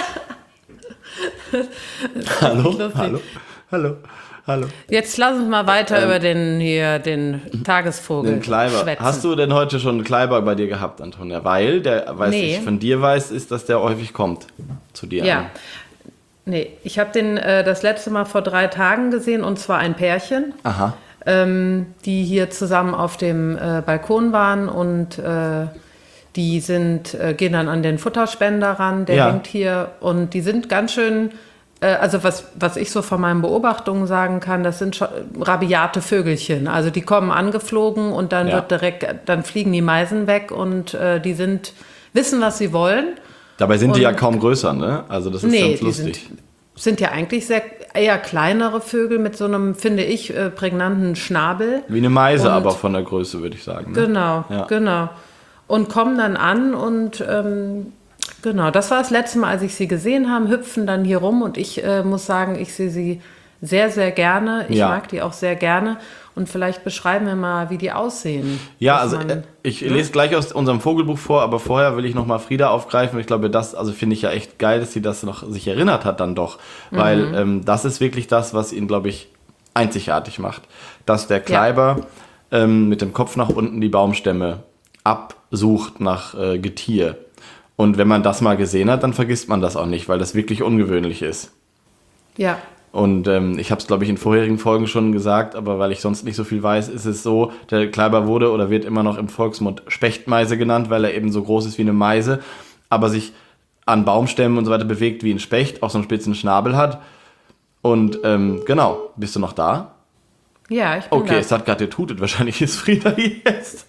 Hallo. Jetzt lass uns mal weiter über den Tagesvogel Den Kleiber. schwätzen. Hast du denn heute schon einen Kleiber bei dir gehabt, Antonia? Weil, ich von dir weiß, ist, dass der häufig kommt zu dir. Ja. Nee, ich habe den das letzte Mal vor 3 Tagen gesehen, und zwar ein Pärchen. Aha. Die hier zusammen auf dem Balkon waren, und die gehen dann an den Futterspender ran, der hängt hier, und die sind ganz schön, also was ich so von meinen Beobachtungen sagen kann, das sind schon rabiate Vögelchen. Also die kommen angeflogen und dann dann fliegen die Meisen weg, und die wissen, was sie wollen. Dabei sind die ja kaum größer, ne? Also das ist ganz lustig. Sind ja eigentlich eher kleinere Vögel mit so einem, finde ich, prägnanten Schnabel. Wie eine Meise, aber von der Größe, würde ich sagen. Ne? Genau. Und kommen dann an, und genau, das war das letzte Mal, als ich sie gesehen habe, hüpfen dann hier rum, und ich muss sagen, ich sehe sie sehr, sehr gerne. Ich mag die auch sehr gerne. Und vielleicht beschreiben wir mal, wie die aussehen. Ja, also ich lese gleich aus unserem Vogelbuch vor, aber vorher will ich nochmal Frieda aufgreifen. Ich glaube, das finde ich ja echt geil, dass sie das noch sich erinnert hat dann doch. Weil das ist wirklich das, was ihn, glaube ich, einzigartig macht. Dass der Kleiber mit dem Kopf nach unten die Baumstämme absucht nach Getier. Und wenn man das mal gesehen hat, dann vergisst man das auch nicht, weil das wirklich ungewöhnlich ist. Ja. Und ich habe es, glaube ich, in vorherigen Folgen schon gesagt, aber weil ich sonst nicht so viel weiß, ist es so, der Kleiber wurde oder wird immer noch im Volksmund Spechtmeise genannt, weil er eben so groß ist wie eine Meise, aber sich an Baumstämmen und so weiter bewegt wie ein Specht, auch so einen spitzen Schnabel hat. Und genau, bist du noch da? Ja, ich bin da. Okay, es hat gerade getutet, wahrscheinlich ist Frieda jetzt.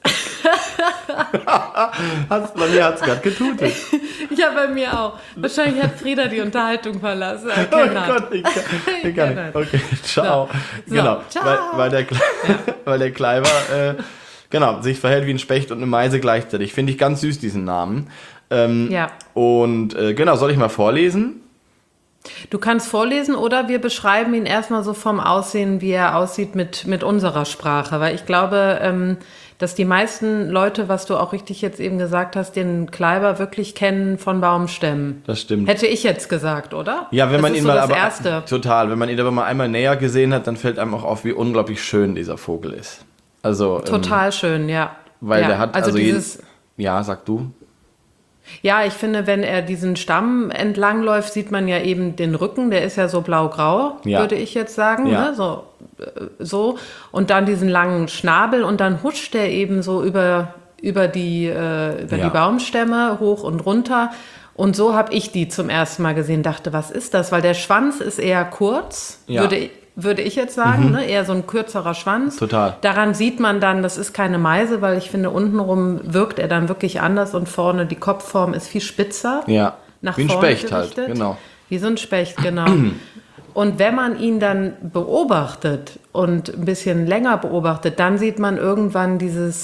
Bei mir hat es gerade getutet. Ja, bei mir auch. Wahrscheinlich hat Frieda die Unterhaltung verlassen. Oh Gott, ich kann nicht. Okay, ciao. So, genau, ciao. Weil der Kleiber sich verhält wie ein Specht und eine Meise gleichzeitig. Finde ich ganz süß, diesen Namen. Und soll ich mal vorlesen? Du kannst vorlesen, oder wir beschreiben ihn erstmal so vom Aussehen, wie er aussieht mit unserer Sprache. Weil ich glaube, dass die meisten Leute, was du auch richtig jetzt eben gesagt hast, den Kleiber wirklich kennen von Baumstämmen. Das stimmt. Hätte ich jetzt gesagt, oder? Ja, wenn man ihn mal Total. Wenn man ihn aber mal einmal näher gesehen hat, dann fällt einem auch auf, wie unglaublich schön dieser Vogel ist. Also total schön, ja. Weil der hat ja, sag du. Ja, ich finde, wenn er diesen Stamm entlangläuft, sieht man ja eben den Rücken, der ist ja so blau-grau, würde ich jetzt sagen, ne? So. Und dann diesen langen Schnabel, und dann huscht er eben so über die Baumstämme hoch und runter. Und so habe ich die zum ersten Mal gesehen, dachte, was ist das? Weil der Schwanz ist eher kurz, würde ich jetzt sagen, ne? Eher so ein kürzerer Schwanz. Total. Daran sieht man dann, das ist keine Meise, weil ich finde, untenrum wirkt er dann wirklich anders, und vorne die Kopfform ist viel spitzer. Ja, nach wie ein vorne Specht gerichtet. halt, genau. Wie so ein Specht, genau. Und wenn man ihn dann beobachtet und ein bisschen länger beobachtet, dann sieht man irgendwann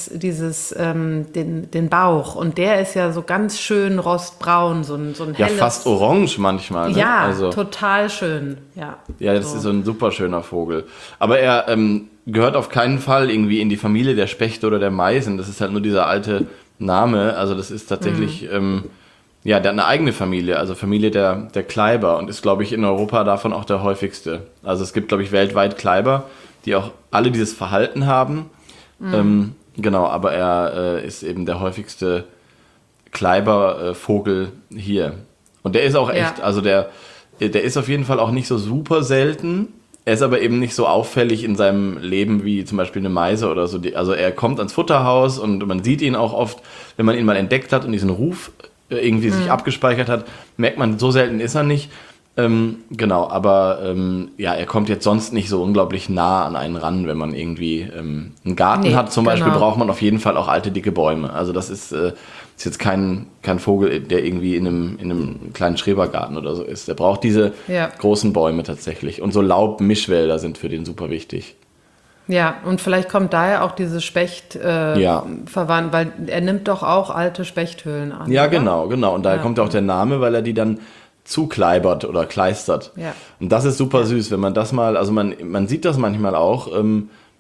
den Bauch. Und der ist ja so ganz schön rostbraun, so ein helles. Ja, fast orange manchmal. Ne? Ja, total schön. Ja, das ist so ein super schöner Vogel. Aber er gehört auf keinen Fall irgendwie in die Familie der Spechte oder der Meisen. Das ist halt nur dieser alte Name. Also das ist tatsächlich... der hat eine eigene Familie, also Familie der Kleiber, und ist, glaube ich, in Europa davon auch der häufigste. Also es gibt, glaube ich, weltweit Kleiber, die auch alle dieses Verhalten haben. Aber er ist eben der häufigste Kleibervogel hier. Und der ist auch echt, also der ist auf jeden Fall auch nicht so super selten. Er ist aber eben nicht so auffällig in seinem Leben wie zum Beispiel eine Meise oder so. Also er kommt ans Futterhaus, und man sieht ihn auch oft, wenn man ihn mal entdeckt hat und diesen Ruf irgendwie sich abgespeichert hat, merkt man, so selten ist er nicht. Aber er kommt jetzt sonst nicht so unglaublich nah an einen ran, wenn man irgendwie einen Garten hat. Zum Beispiel braucht man auf jeden Fall auch alte, dicke Bäume. Also das ist jetzt kein Vogel, der irgendwie in einem kleinen Schrebergarten oder so ist. Der braucht diese großen Bäume tatsächlich. Und so Laubmischwälder sind für den super wichtig. Ja, und vielleicht kommt daher auch diese Specht verwandt, weil er nimmt doch auch alte Spechthöhlen an. Ja, oder? Genau. Und daher kommt auch der Name, weil er die dann zukleibert oder kleistert. Ja. Und das ist super süß, wenn man das mal, also man sieht das manchmal auch,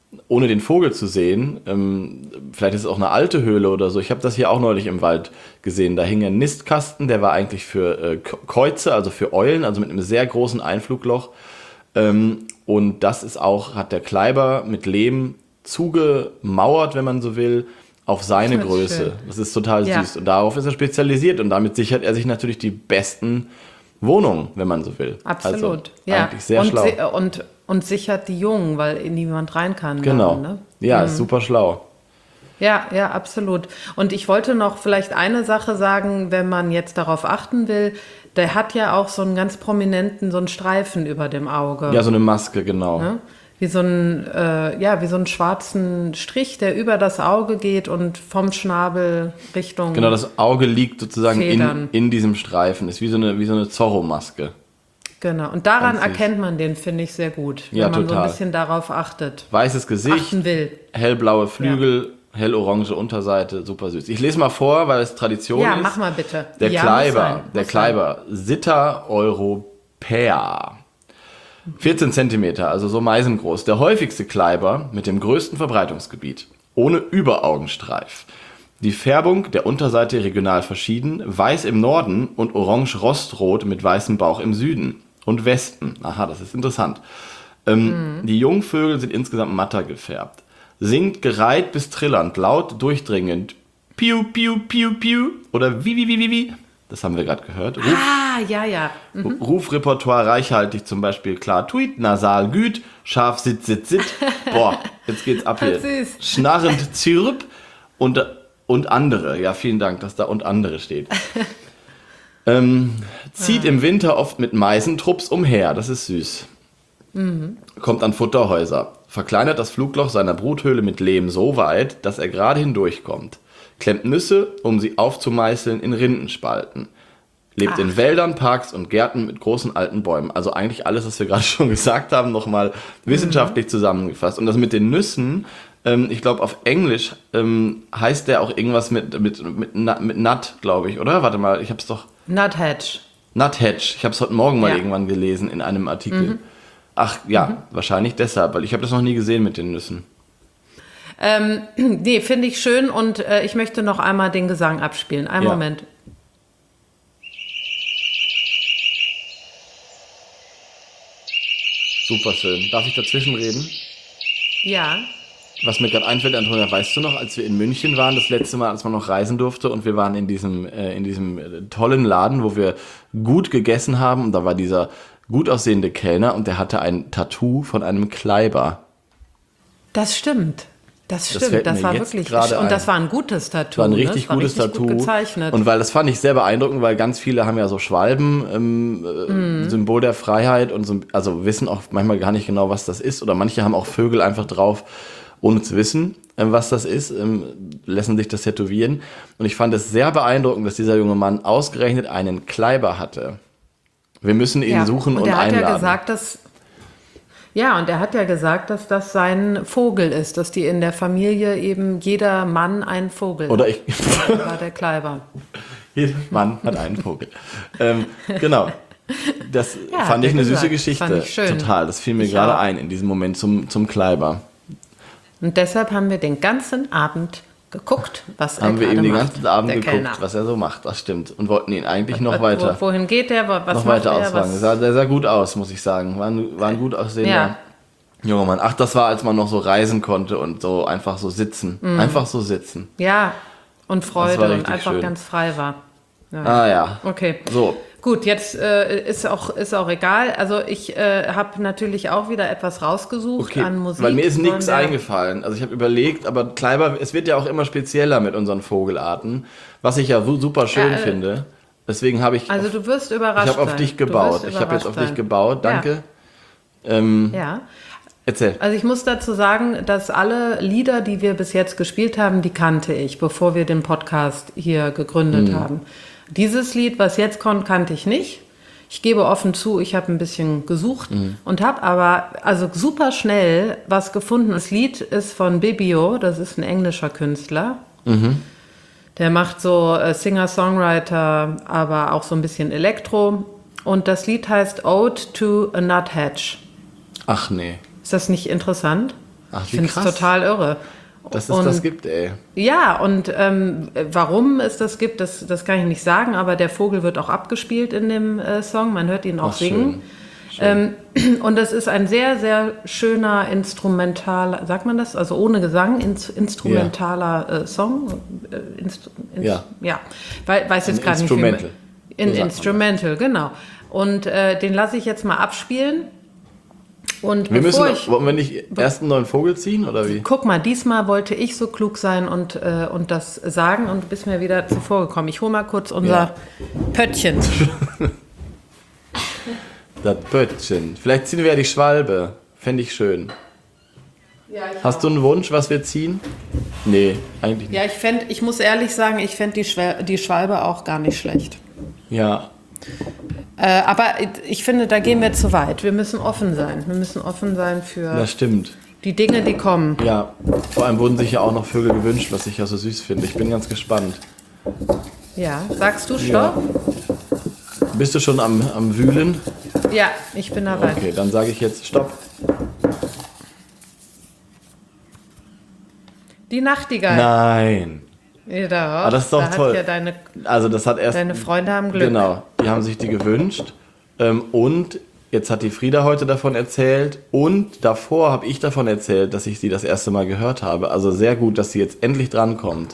ohne den Vogel zu sehen, vielleicht ist es auch eine alte Höhle oder so, ich habe das hier auch neulich im Wald gesehen, da hing ein Nistkasten, der war eigentlich für Käuze, also für Eulen, also mit einem sehr großen Einflugloch, und das ist auch, hat der Kleiber mit Lehm zugemauert, wenn man so will, auf seine Größe. Schön. Das ist total süß. Und darauf ist er spezialisiert und damit sichert er sich natürlich die besten Wohnungen, wenn man so will. Absolut. Also eigentlich sehr schlau. Und sichert die Jungen, weil in niemand rein kann. Genau. Dann, ne? Ja, ist super schlau. Ja, absolut. Und ich wollte noch vielleicht eine Sache sagen, wenn man jetzt darauf achten will, der hat ja auch so einen ganz prominenten, so einen Streifen über dem Auge. Ja, so eine Maske, genau. Ne? Wie so einen schwarzen Strich, der über das Auge geht und vom Schnabel Richtung. Genau, das Auge liegt sozusagen in diesem Streifen. Ist wie so eine Zorro-Maske. Genau, und daran erkennt man den, finde ich, sehr gut, wenn man so ein bisschen darauf achtet. Weißes Gesicht, achten will. Hellblaue Flügel, hellorange Unterseite, super süß. Ich lese mal vor, weil es Tradition ist. Ja, mach mal bitte. Der Kleiber, Sitta europaea. 14 cm, also so meisengroß. Der häufigste Kleiber mit dem größten Verbreitungsgebiet. Ohne Überaugenstreif. Die Färbung der Unterseite regional verschieden. Weiß im Norden und orange-rostrot mit weißem Bauch im Süden und Westen. Aha, das ist interessant. Die Jungvögel sind insgesamt matter gefärbt. Singt gereiht bis trillernd, laut durchdringend. Piu, piu, piu, piu. Oder wie. Das haben wir gerade gehört. Ja. Rufrepertoire reichhaltig, zum Beispiel klar tuit, nasal güt, scharf sit. Boah, jetzt geht's ab hier. Süß. Schnarrend zirp und andere. Ja, vielen Dank, dass da und andere steht. Zieht im Winter oft mit Meisentrupps umher. Das ist süß. Kommt an Futterhäuser. Verkleinert das Flugloch seiner Bruthöhle mit Lehm so weit, dass er gerade hindurchkommt. Klemmt Nüsse, um sie aufzumeißeln in Rindenspalten. Lebt in Wäldern, Parks und Gärten mit großen alten Bäumen. Also eigentlich alles, was wir gerade schon gesagt haben, nochmal wissenschaftlich zusammengefasst. Und das mit den Nüssen, ich glaube auf Englisch heißt der auch irgendwas mit Nut, glaube ich, oder? Warte mal, ich habe es doch... Nuthatch. Nuthatch. Ich habe es heute Morgen mal irgendwann gelesen in einem Artikel. Ach ja, wahrscheinlich deshalb, weil ich habe das noch nie gesehen mit den Nüssen. Nee, finde ich schön und ich möchte noch einmal den Gesang abspielen. Einen Moment. Super schön. Darf ich dazwischen reden? Ja. Was mir gerade einfällt, Antonia, weißt du noch, als wir in München waren, das letzte Mal, als man noch reisen durfte und wir waren in diesem tollen Laden, wo wir gut gegessen haben und da war dieser gut aussehende Kellner und der hatte ein Tattoo von einem Kleiber. Das stimmt. Das war wirklich, und das war ein gutes Tattoo. War ein richtig gutes Tattoo. Gut gezeichnet. Und weil das fand ich sehr beeindruckend, weil ganz viele haben ja so Schwalben, Symbol der Freiheit und so, also wissen auch manchmal gar nicht genau, was das ist. Oder manche haben auch Vögel einfach drauf, ohne zu wissen, was das ist, lassen sich das tätowieren. Und ich fand es sehr beeindruckend, dass dieser junge Mann ausgerechnet einen Kleiber hatte. Wir müssen ihn suchen und einladen. Und er hat ja gesagt, dass das sein Vogel ist, dass die in der Familie eben jeder Mann einen Vogel hat. Das war der Kleiber. Jeder Mann hat einen Vogel. Genau. Das fand ich eine süße Geschichte. Fand ich schön. Total. Das fiel mir gerade ein in diesem Moment zum Kleiber. Und deshalb haben wir den ganzen Abend geguckt, was er Haben wir ihm den ganzen Abend geguckt, Kellner. Was er so macht, das stimmt. Und wollten ihn eigentlich noch weiter. Wohin geht der? Was noch macht weiter er? ausfragen. Der sah gut aus, muss ich sagen. War ein gut aussehender junger Mann. Ach, das war, als man noch so reisen konnte und so einfach so sitzen. Einfach so sitzen. Ja, und Freude und einfach schön. Ganz frei war. Ja. Okay. So. Gut, jetzt ist auch egal. Also ich habe natürlich auch wieder etwas rausgesucht an Musik. Weil mir ist nichts eingefallen. Also ich habe überlegt, aber Kleiber, es wird ja auch immer spezieller mit unseren Vogelarten, was ich ja super schön finde. Deswegen habe ich... Also du wirst überrascht sein. Ich habe auf dich gebaut. Ich habe jetzt auf dich gebaut. Danke. Ja. Erzähl. Also ich muss dazu sagen, dass alle Lieder, die wir bis jetzt gespielt haben, die kannte ich, bevor wir den Podcast hier gegründet haben. Dieses Lied, was jetzt kommt, kannte ich nicht. Ich gebe offen zu, ich habe ein bisschen gesucht und habe aber super schnell was gefunden. Das Lied ist von Bibio, das ist ein englischer Künstler. Der macht so Singer-Songwriter, aber auch so ein bisschen Elektro. Und das Lied heißt Ode to a Nuthatch. Ach nee. Ist das nicht interessant? Ach, Ich wie finde es krass. total irre. Dass es das gibt, ey. Ja, und warum es das gibt, das kann ich nicht sagen, aber der Vogel wird auch abgespielt in dem Song. Man hört ihn auch singen. Und es ist ein sehr, sehr schöner instrumentaler, sagt man das? Also ohne Gesang, instrumentaler Song. Ja. Ja, weiß jetzt gerade nicht. Instrumental. Instrumental, genau. Und den lasse ich jetzt mal abspielen. Und Wollen wir nicht erst einen neuen Vogel ziehen, oder wie? Guck mal, diesmal wollte ich so klug sein und das sagen und bist mir wieder zuvor gekommen. Ich hole mal kurz unser Pöttchen. Das Pöttchen. Vielleicht ziehen wir ja die Schwalbe. Fände ich schön. Ja, Hast du einen Wunsch, was wir ziehen? Nee, eigentlich nicht. Ja, ich muss ehrlich sagen, ich fände die Schwalbe auch gar nicht schlecht. Ja, Aber ich finde, da gehen wir zu weit. Wir müssen offen sein. Wir müssen offen sein für das stimmt. die Dinge, die kommen. Ja, vor allem wurden sich ja auch noch Vögel gewünscht, was ich ja so süß finde. Ich bin ganz gespannt. Ja, sagst du Stopp? Ja. Bist du schon am Wühlen? Ja, ich bin dabei. Okay, dann sage ich jetzt Stopp. Die Nachtigall. Nein. Ja, da, Das ist doch da toll. Hat ja Also das hat erst... deine Freunde haben Glück. Genau, die haben sich die gewünscht. Und jetzt hat die Frieda heute davon erzählt. Und davor habe ich davon erzählt, dass ich sie das erste Mal gehört habe. Also sehr gut, dass sie jetzt endlich drankommt.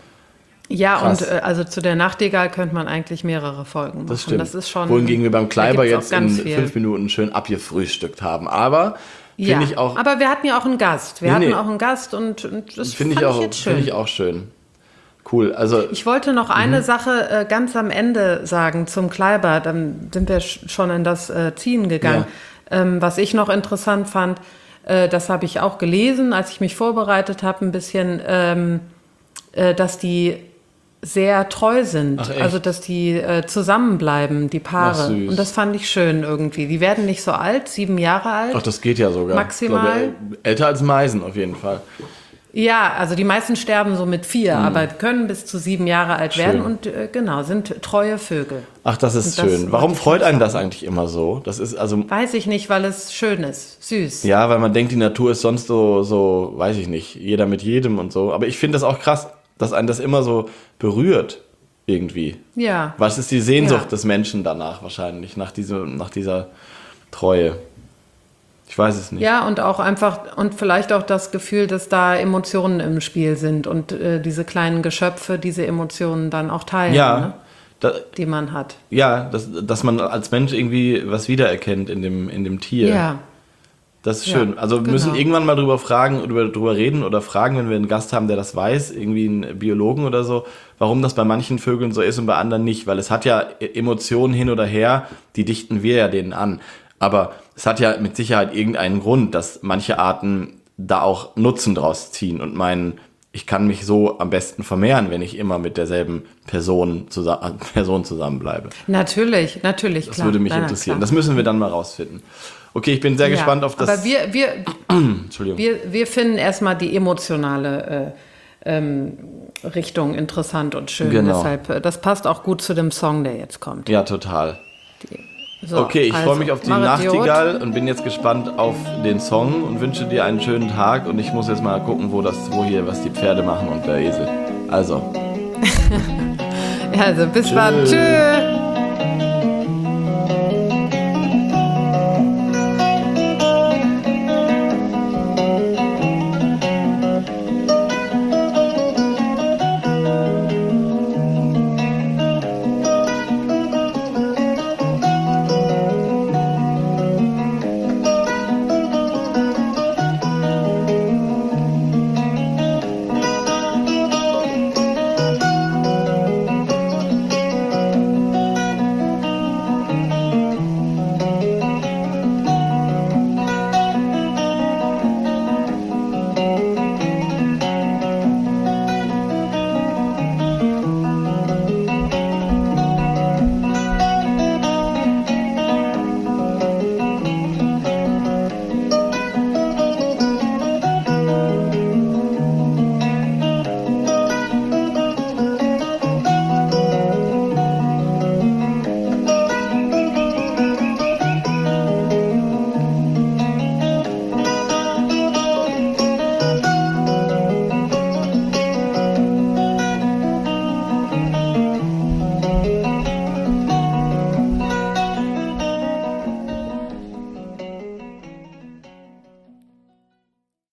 Ja, Krass. und also zu der Nachtigall könnte man eigentlich mehrere Folgen machen. Das stimmt. Das ist schon, wohingegen wir beim Kleiber da gibt's jetzt auch in ganz viel. 5 Minuten schön abgefrühstückt haben. Aber Ja, finde ich auch... aber wir hatten ja auch einen Gast. Wir Nee, hatten auch einen Gast und das Finde fand ich, ich jetzt schön. find ich auch schön. Cool, also... Ich wollte noch eine Sache ganz am Ende sagen zum Kleiber. Dann sind wir schon in das Ziehen gegangen. Was ich noch interessant fand, das habe ich auch gelesen, als ich mich vorbereitet habe, ein bisschen, dass die sehr treu sind. Ach, echt? Also, dass die zusammenbleiben, die Paare. Ach, süß. Und das fand ich schön irgendwie. Die werden nicht so alt, 7 Jahre alt. Ach, das geht ja sogar. Maximal. Ich glaube, älter als Meisen auf jeden Fall. Ja, also die meisten sterben so mit 4, aber können bis zu 7 Jahre alt werden und genau, sind treue Vögel. Ach, das ist Und das schön. Warum wollte ich freut noch einen das sagen. eigentlich immer so? Das ist also... Weiß ich nicht, weil es schön ist, süß. Ja, weil man denkt, die Natur ist sonst so, weiß ich nicht, jeder mit jedem und so. Aber ich finde das auch krass, dass einen das immer so berührt, irgendwie. Ja. Was ist die Sehnsucht Ja. des Menschen danach wahrscheinlich, nach dieser Treue? Ich weiß es nicht. Ja, und auch einfach, und vielleicht auch das Gefühl, dass da Emotionen im Spiel sind und diese kleinen Geschöpfe diese Emotionen dann auch teilen, ne, die man hat. Dass man als Mensch irgendwie was wiedererkennt in dem Tier. Ja. Das ist schön. Also wir müssen genau. irgendwann mal drüber reden oder fragen, wenn wir einen Gast haben, der das weiß, irgendwie einen Biologen oder so, warum das bei manchen Vögeln so ist und bei anderen nicht. Weil es hat ja Emotionen hin oder her, die dichten wir ja denen an. Aber es hat ja mit Sicherheit irgendeinen Grund, dass manche Arten da auch Nutzen draus ziehen und meinen, ich kann mich so am besten vermehren, wenn ich immer mit derselben Person zusammenbleibe. Natürlich, klar. Das würde mich interessieren. Klar. Das müssen wir dann mal rausfinden. Okay, ich bin sehr gespannt auf das... Aber Entschuldigung. wir finden erstmal die emotionale Richtung interessant und schön. Genau. Deshalb, das passt auch gut zu dem Song, der jetzt kommt. Ja, total. So, Okay, ich also, freue mich auf die Mach Idiot. Nachtigall und bin jetzt gespannt auf den Song und wünsche dir einen schönen Tag. Und ich muss jetzt mal gucken, was die Pferde machen und der Esel. Also. Also, bis dann. Tschüss.